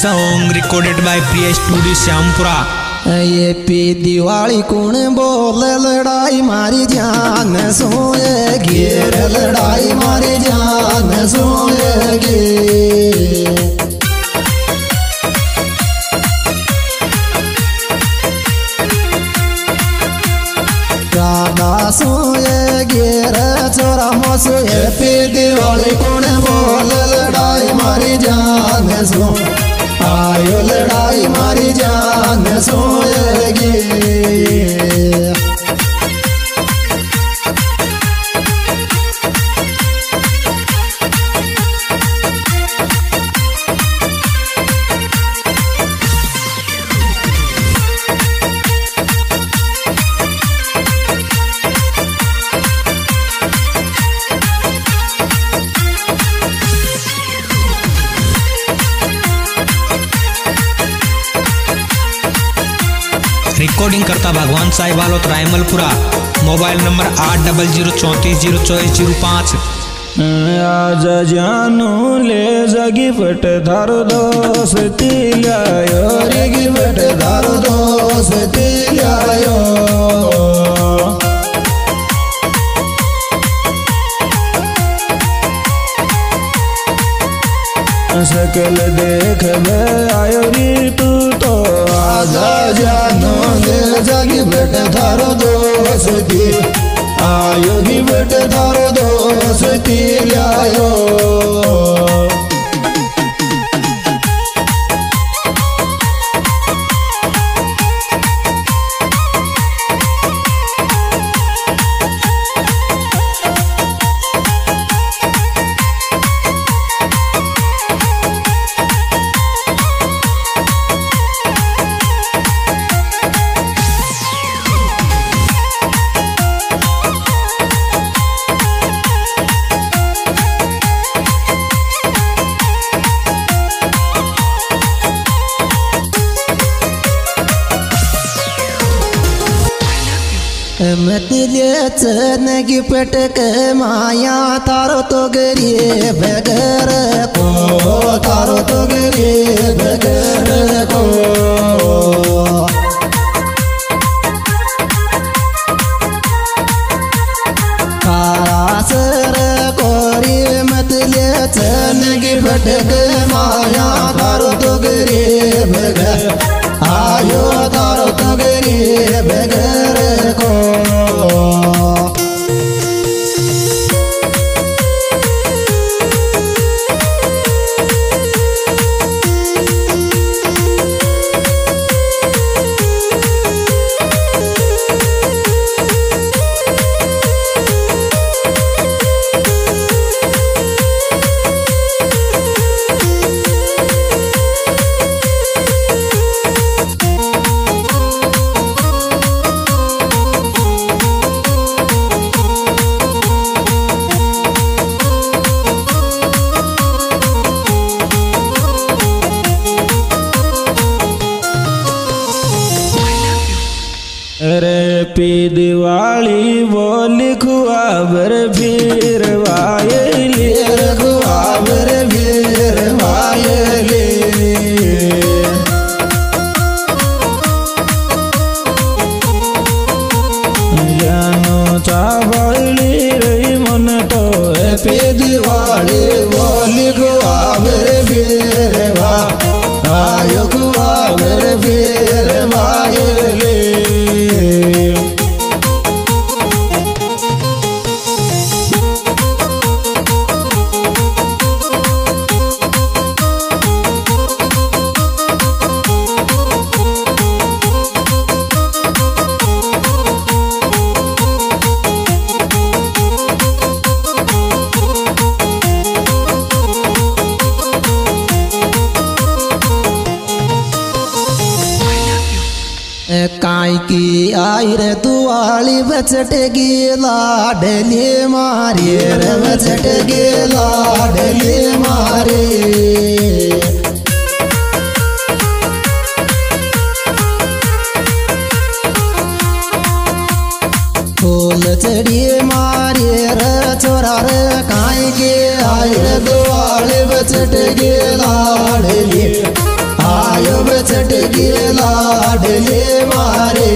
song recorded by Priya Studio Syampura। ये पी दिवाली कौन बोल लड़ाई मारी जान सोएगी, लड़ाई मारी जान सोएगी। राधा सोएगी रे चोरा मोसोए, पी दिवाली कौन बोल लड़ाई मारी जान सो, आयो लड़ाई मारी जान सोएगी। रिकॉर्डिंग करता भगवान साहिब वालोत रायमलपुरा। Mobile number 8004302405। आज जानू ले जगी पट धारो दोस्ती लायो, रेगी पट धारो दोस्ती लायो। सकल देख में आयो री तू तो आजा जानो ले जागी बेटे थारो दोस्ती, आयो ही बेटे थारो दोस्ती लायो। मत नगी पटक माया तारो तो गरीब घर को, तारो तो गरीब घर को। कासर कोरी मत नगी पटक माया तारो तो गरीब घर, आयो तारो तो गरीब घर को। रे पी दिवाली बोल खुआबर भीर वायली, खुआबर भीर वायली। जानो चावली रही मन तो पी दिवाली बोल खुआबर भीर वा, आयो खुआबर भीर वायली। काई की आई रे दुआली बचट गे लाडली मारे, रे बचट गे लाडली मारे। फूल चढ़ी मारे रे छोरा रे काई के आई रे दुआली बचट गे लाडली, आयो बचट के लाडले मारे।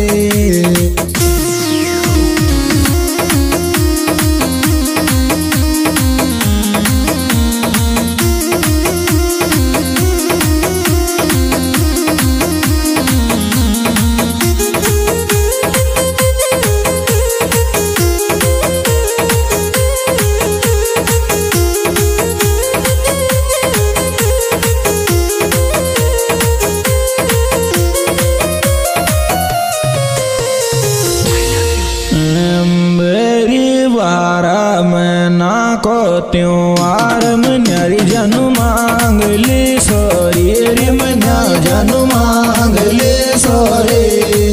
को त्योहार मन्यारी जानू मांग ले सोरी रे मन्या जानू मांग ले सोरे।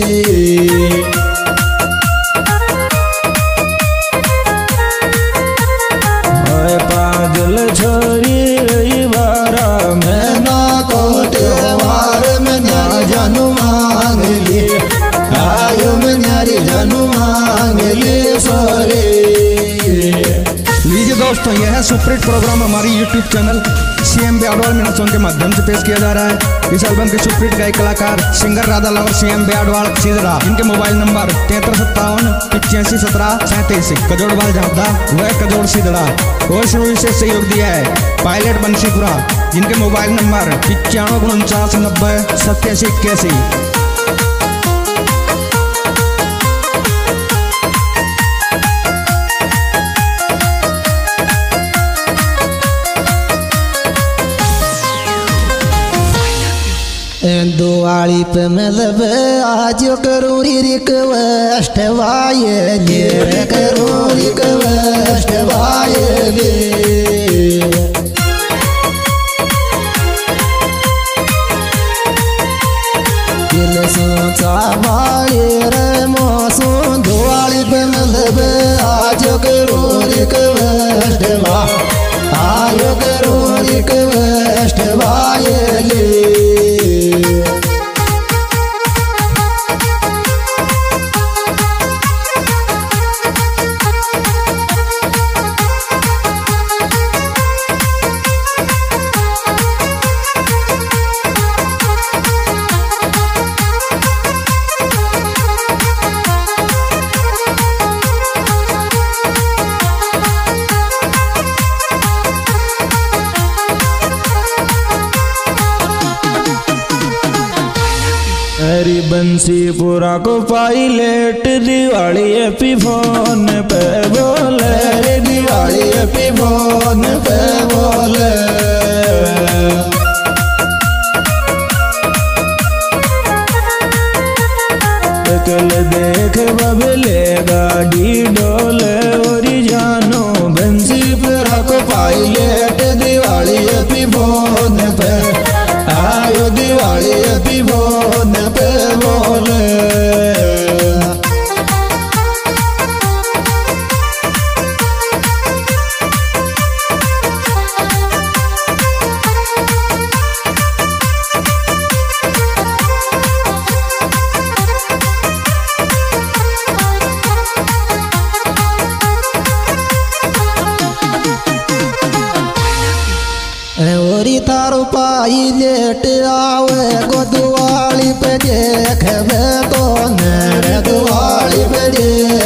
पागल छोरी रविवार में ना को त्योहार मन्या जानू मांग ले आयो मन्यारी जानू मांग ले सोरे। लीजिए दोस्तों, यह है सुपरहिट प्रोग्राम हमारी YouTube channel CM Byadwal Meena song के माध्यम से पेश किया जा रहा है। इस एल्बम के सुपरहिट गायक कलाकार singer Radha lover CM Byadwal Sidhra, इनके मोबाइल नंबर 7357 कजोड़वाल झापदा व कजोड़ सीधड़ा। और शुरू से सहयोग दिया है पायलट बंसीपुरा, जिनके मोबाइल नंबर 95 90 87 81। दुआली पे मतलब आज करूँ रिक्वेस्ट वाये गे करूँ रिक्वेस्ट वाये गे। दिल सोचा वाये रे मौसू दुआली पे मतलब आज करूँ रिक्वेस्ट वा आयो करूँ रिक्वेस्ट वाये गे। हरी बंसीपुरा को पायलट दिवाली एपी फोन पे बोले रे दिवाली एपी फोन पे बोले। कल देख बबले गाड़ी डोले और जानो बंसीपुरा को पायलट दिवाली एपी फोन पे आयो दिवाली एपी फोन पे बोले। ओरी तारो पायलट आवे गो दुआली पे देख तो नर दुआली पे